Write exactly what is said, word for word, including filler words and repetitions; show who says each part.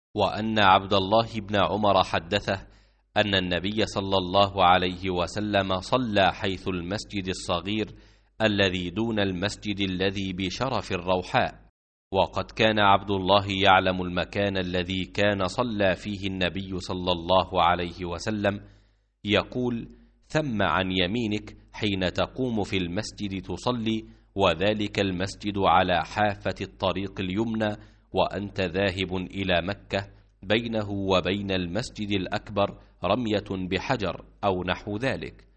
Speaker 1: وأن عبد الله بن عمر حدثه أن النبي صلى الله عليه وسلم صلى حيث المسجد الصغير الذي دون المسجد الذي بشرف الروحاء، وقد كان عبد الله يعلم المكان الذي كان صلى فيه النبي صلى الله عليه وسلم، يقول: ثم عن يمينك حين تقوم في المسجد تصلي، وذلك المسجد على حافة الطريق اليمنى، وأنت ذاهب إلى مكة، بينه وبين المسجد الأكبر رمية بحجر أو نحو ذلك.